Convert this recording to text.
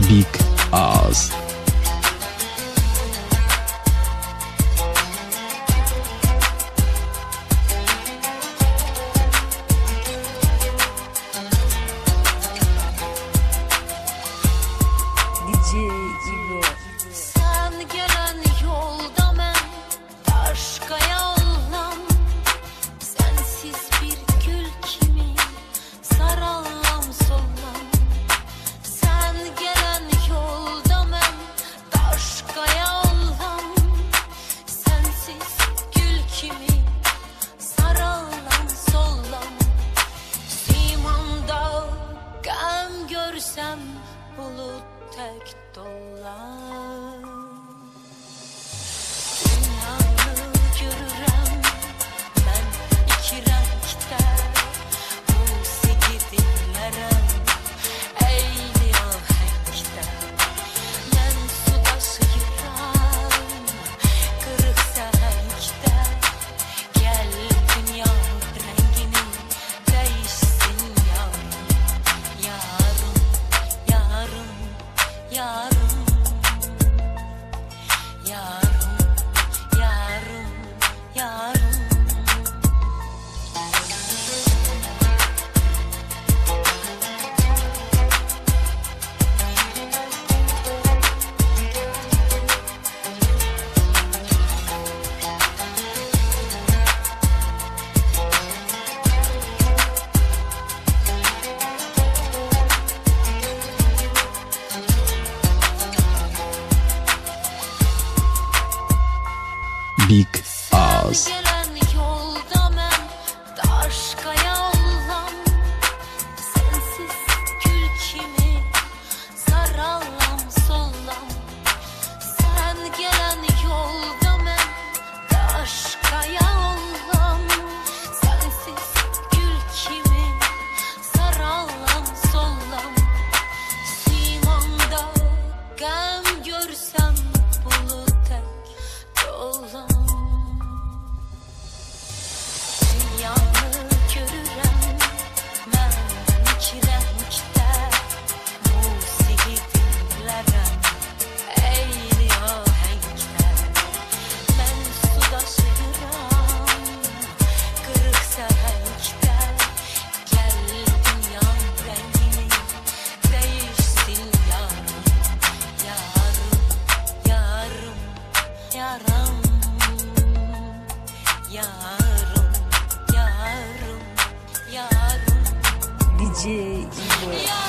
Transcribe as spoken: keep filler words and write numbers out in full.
Big Ağız. Sen gelen yolda ben başka yollam. Sensiz bir gül kimi sarallam sollam. Sen gelen yolda ben başka yollam. Sensiz gül kimi sarallam sollam. Simanda gam görsem bulut tek dolar. Dünyanı görürem ben iki renkte, musiki dinlerem eyni ahenkte. Ben suda sıyıram kırık sehenkte. Gel dünya rengini değişsin yarım. Yarım, yarım, yarım. Yarım, yarım, yarım. Big Ağız. Sen gelen yolda ben başka yollam. Sensiz gül kimi sarallam sollam. Sen gelen yolda ben başka yollam. Sensiz gül kimi sarallam sollam. Simanda gam görsem bulut tek dolam. Dünyanı görürem ben iki renkte, musiki dinlerem eyni ahenkte. Ben suda sıyıram kırık sehenkte. Gel dünyam rengini değişsin yarım. Yarım, yarım, yarım. Yarım, yarım, yarım. D J İbo.